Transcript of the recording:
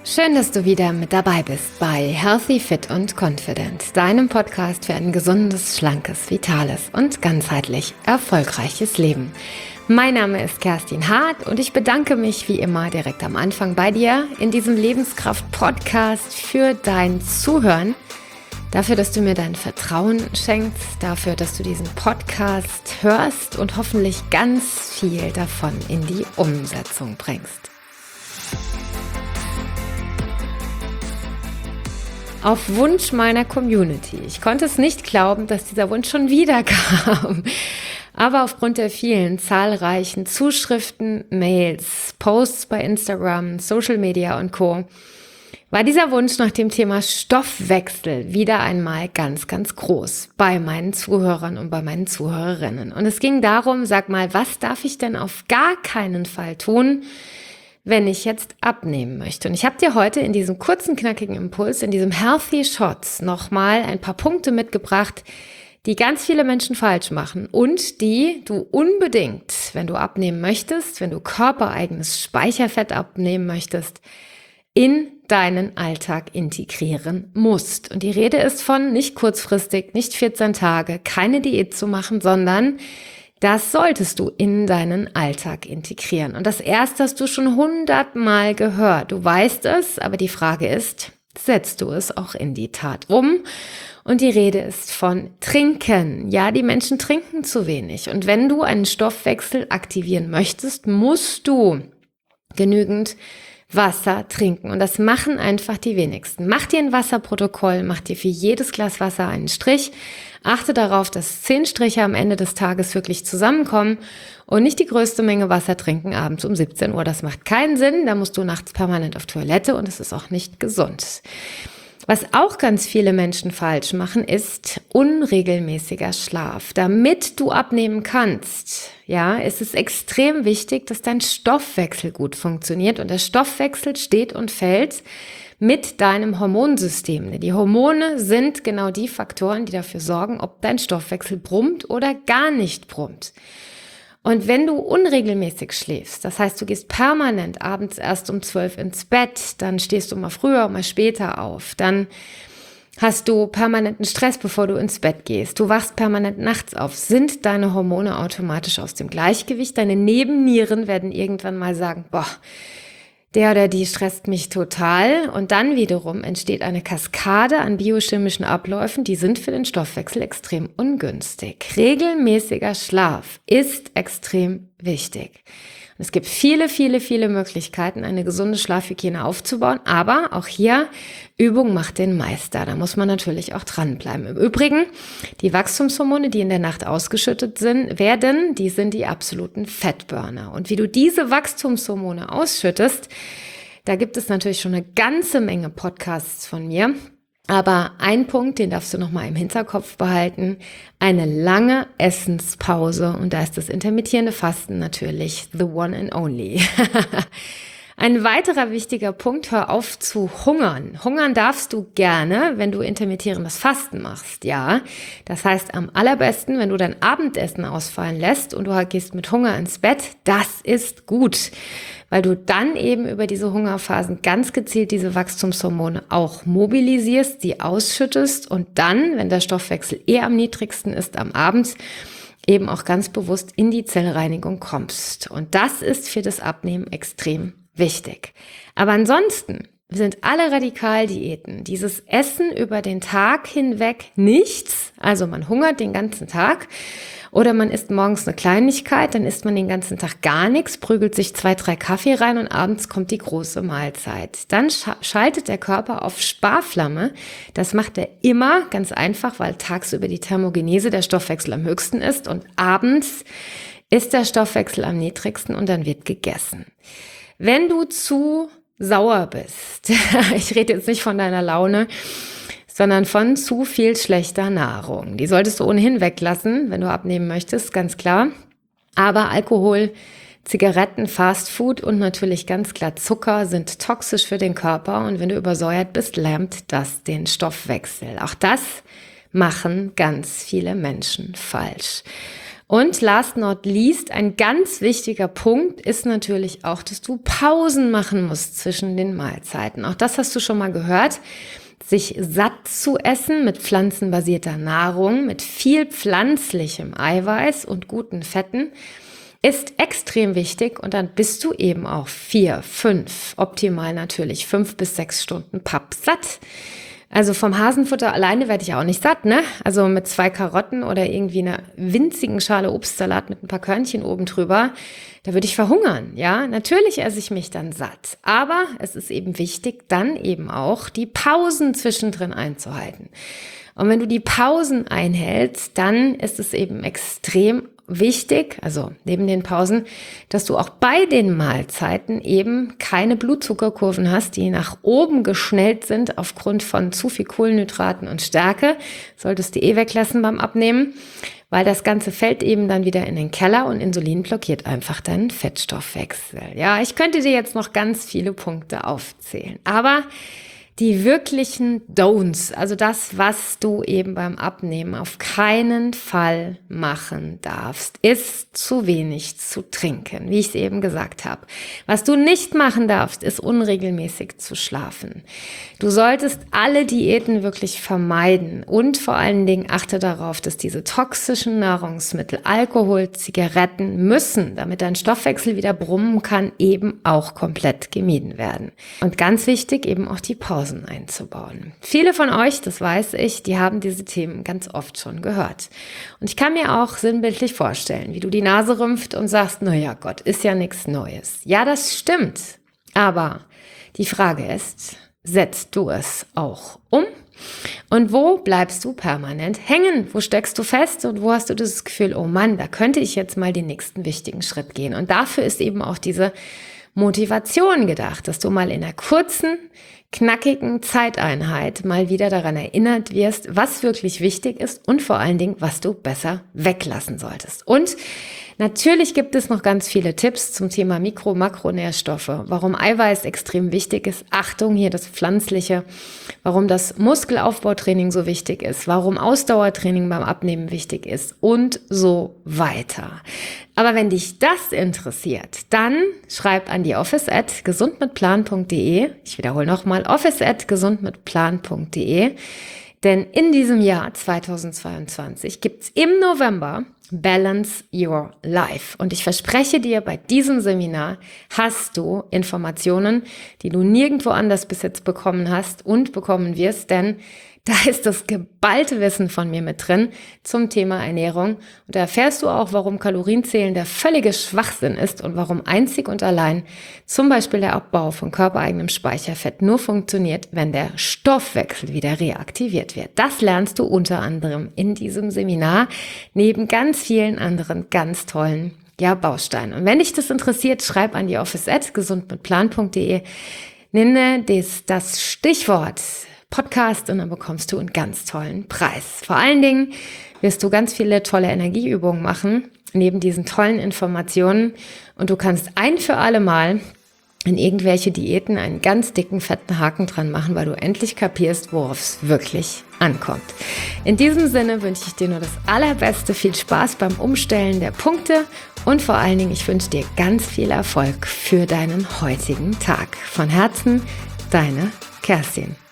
Schön, dass du wieder mit dabei bist bei Healthy, Fit und Confident, deinem Podcast für ein gesundes, schlankes, vitales und ganzheitlich erfolgreiches Leben. Mein Name ist Kerstin Hart und ich bedanke mich wie immer direkt am Anfang bei dir in diesem Lebenskraft-Podcast für dein Zuhören, dafür, dass du mir dein Vertrauen schenkst, dafür, dass du diesen Podcast hörst und hoffentlich ganz viel davon in die Umsetzung bringst. Auf Wunsch meiner Community. Ich konnte es nicht glauben, dass dieser Wunsch schon wieder kam. Aber aufgrund der vielen zahlreichen Zuschriften, Mails, Posts bei Instagram, Social Media und Co. war dieser Wunsch nach dem Thema Stoffwechsel wieder einmal ganz, ganz groß bei meinen Zuhörern und bei meinen Zuhörerinnen. Und es ging darum, sag mal, was darf ich denn auf gar keinen Fall tun, wenn ich jetzt abnehmen möchte? Und ich habe dir heute in diesem kurzen, knackigen Impuls, in diesem Healthy Shots nochmal ein paar Punkte mitgebracht, die ganz viele Menschen falsch machen und die du unbedingt, wenn du abnehmen möchtest, wenn du körpereigenes Speicherfett abnehmen möchtest, in deinen Alltag integrieren musst. Und die Rede ist von nicht kurzfristig, nicht 14 Tage, keine Diät zu machen, sondern das solltest du in deinen Alltag integrieren. Und das erste hast du schon 100-mal gehört. Du weißt es, aber die Frage ist, setzt du es auch in die Tat um? Und die Rede ist von Trinken. Ja, die Menschen trinken zu wenig. Und wenn du einen Stoffwechsel aktivieren möchtest, musst du genügend Wasser trinken. Und das machen einfach die wenigsten. Mach dir ein Wasserprotokoll, mach dir für jedes Glas Wasser einen Strich. Achte darauf, dass 10 Striche am Ende des Tages wirklich zusammenkommen und nicht die größte Menge Wasser trinken abends um 17 Uhr. Das macht keinen Sinn. Da musst du nachts permanent auf Toilette und es ist auch nicht gesund. Was auch ganz viele Menschen falsch machen, ist unregelmäßiger Schlaf. Damit du abnehmen kannst, ja, ist es extrem wichtig, dass dein Stoffwechsel gut funktioniert. Und der Stoffwechsel steht und fällt mit deinem Hormonsystem. Die Hormone sind genau die Faktoren, die dafür sorgen, ob dein Stoffwechsel brummt oder gar nicht brummt. Und wenn du unregelmäßig schläfst, das heißt, du gehst permanent abends erst um 12 ins Bett, dann stehst du mal früher, mal später auf, dann hast du permanenten Stress, bevor du ins Bett gehst, du wachst permanent nachts auf, sind deine Hormone automatisch aus dem Gleichgewicht. Deine Nebennieren werden irgendwann mal sagen, boah, der oder die stresst mich total, und dann wiederum entsteht eine Kaskade an biochemischen Abläufen, die sind für den Stoffwechsel extrem ungünstig. Regelmäßiger Schlaf ist extrem wichtig. Und es gibt viele, viele, viele Möglichkeiten, eine gesunde Schlafhygiene aufzubauen, aber auch hier, Übung macht den Meister. Da muss man natürlich auch dranbleiben. Im Übrigen, die Wachstumshormone, die in der Nacht ausgeschüttet werden, die sind die absoluten Fettburner. Und wie du diese Wachstumshormone ausschüttest, da gibt es natürlich schon eine ganze Menge Podcasts von mir. Aber ein Punkt, den darfst du noch mal im Hinterkopf behalten: eine lange Essenspause. Und da ist das intermittierende Fasten natürlich the one and only. Ein weiterer wichtiger Punkt: hör auf zu hungern. Hungern darfst du gerne, wenn du intermittierendes Fasten machst, ja. Das heißt, am allerbesten, wenn du dein Abendessen ausfallen lässt und du gehst mit Hunger ins Bett, das ist gut, weil du dann eben über diese Hungerphasen ganz gezielt diese Wachstumshormone auch mobilisierst, sie ausschüttest und dann, wenn der Stoffwechsel am niedrigsten ist am Abend, eben auch ganz bewusst in die Zellreinigung kommst. Und das ist für das Abnehmen extrem wichtig. Aber ansonsten sind alle Radikaldiäten, dieses Essen über den Tag hinweg nichts, also man hungert den ganzen Tag oder man isst morgens eine Kleinigkeit, dann isst man den ganzen Tag gar nichts, prügelt sich 2, 3 Kaffee rein und abends kommt die große Mahlzeit. Dann schaltet der Körper auf Sparflamme. Das macht er immer, ganz einfach, weil tagsüber die Thermogenese, der Stoffwechsel, am höchsten ist und abends ist der Stoffwechsel am niedrigsten und dann wird gegessen. Wenn du zu sauer bist, ich rede jetzt nicht von deiner Laune, sondern von zu viel schlechter Nahrung. Die solltest du ohnehin weglassen, wenn du abnehmen möchtest, ganz klar. Aber Alkohol, Zigaretten, Fastfood und natürlich ganz klar Zucker sind toxisch für den Körper. Und wenn du übersäuert bist, lähmt das den Stoffwechsel. Auch das machen ganz viele Menschen falsch. Und last not least, ein ganz wichtiger Punkt ist natürlich auch, dass du Pausen machen musst zwischen den Mahlzeiten. Auch das hast du schon mal gehört. Sich satt zu essen mit pflanzenbasierter Nahrung, mit viel pflanzlichem Eiweiß und guten Fetten, ist extrem wichtig und dann bist du eben auch 4, 5, optimal natürlich 5 bis 6 Stunden pappsatt. Also vom Hasenfutter alleine werde ich auch nicht satt, ne? Also mit 2 Karotten oder irgendwie einer winzigen Schale Obstsalat mit ein paar Körnchen oben drüber, da würde ich verhungern, ja? Natürlich esse ich mich dann satt, aber es ist eben wichtig, dann eben auch die Pausen zwischendrin einzuhalten. Und wenn du die Pausen einhältst, dann ist es eben extrem wichtig, also neben den Pausen, dass du auch bei den Mahlzeiten eben keine Blutzuckerkurven hast, die nach oben geschnellt sind aufgrund von zu viel Kohlenhydraten und Stärke. Solltest du weglassen beim Abnehmen, weil das Ganze fällt eben dann wieder in den Keller und Insulin blockiert einfach deinen Fettstoffwechsel. Ja, ich könnte dir jetzt noch ganz viele Punkte aufzählen, aber die wirklichen Don'ts, also das, was du eben beim Abnehmen auf keinen Fall machen darfst, ist zu wenig zu trinken, wie ich es eben gesagt habe. Was du nicht machen darfst, ist unregelmäßig zu schlafen. Du solltest alle Diäten wirklich vermeiden und vor allen Dingen achte darauf, dass diese toxischen Nahrungsmittel, Alkohol, Zigaretten müssen, damit dein Stoffwechsel wieder brummen kann, eben auch komplett gemieden werden. Und ganz wichtig, eben auch die Pausen einzubauen. Viele von euch, das weiß ich, die haben diese Themen ganz oft schon gehört. Und ich kann mir auch sinnbildlich vorstellen, wie du die Nase rümpft und sagst, naja Gott, ist ja nichts Neues. Ja, das stimmt. Aber die Frage ist, setzt du es auch um? Und wo bleibst du permanent hängen? Wo steckst du fest und wo hast du das Gefühl, oh Mann, da könnte ich jetzt mal den nächsten wichtigen Schritt gehen? Und dafür ist eben auch diese Motivation gedacht, dass du mal in einer kurzen, knackigen Zeiteinheit mal wieder daran erinnert wirst, was wirklich wichtig ist und vor allen Dingen, was du besser weglassen solltest. Und natürlich gibt es noch ganz viele Tipps zum Thema Mikro-, Makronährstoffe, warum Eiweiß extrem wichtig ist. Achtung, hier das Pflanzliche, warum das Muskelaufbautraining so wichtig ist, warum Ausdauertraining beim Abnehmen wichtig ist und so weiter. Aber wenn dich das interessiert, dann schreib an die office@gesundmitplan.de. Ich wiederhole nochmal, office@gesundmitplan.de. Denn in diesem Jahr 2022 gibt's im November Balance Your Life. Und ich verspreche dir, bei diesem Seminar hast du Informationen, die du nirgendwo anders bis jetzt bekommen hast und bekommen wirst, denn da ist das geballte Wissen von mir mit drin zum Thema Ernährung. Und da erfährst du auch, warum Kalorienzählen der völlige Schwachsinn ist und warum einzig und allein zum Beispiel der Abbau von körpereigenem Speicherfett nur funktioniert, wenn der Stoffwechsel wieder reaktiviert wird. Das lernst du unter anderem in diesem Seminar, neben ganz vielen anderen ganz tollen Bausteinen. Und wenn dich das interessiert, schreib an die office@gesundmitplan.de, nenne das Stichwort Podcast und dann bekommst du einen ganz tollen Preis. Vor allen Dingen wirst du ganz viele tolle Energieübungen machen, neben diesen tollen Informationen, und du kannst ein für alle Mal in irgendwelche Diäten einen ganz dicken, fetten Haken dran machen, weil du endlich kapierst, worauf es wirklich ankommt. In diesem Sinne wünsche ich dir nur das Allerbeste, viel Spaß beim Umstellen der Punkte und vor allen Dingen, ich wünsche dir ganz viel Erfolg für deinen heutigen Tag. Von Herzen, deine Kerstin.